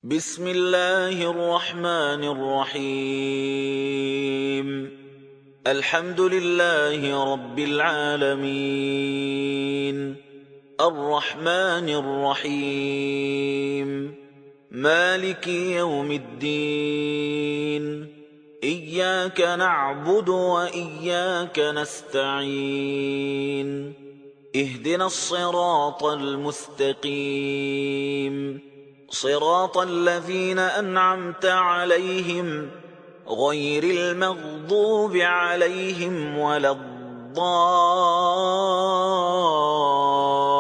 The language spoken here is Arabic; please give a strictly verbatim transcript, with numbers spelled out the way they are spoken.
بسم الله الرحمن الرحيم. الحمد لله رب العالمين، الرحمن الرحيم، مالك يوم الدين، إياك نعبد وإياك نستعين، اهدنا الصراط المستقيم، صراط الذين أنعمت عليهم غير المغضوب عليهم ولا الضالين.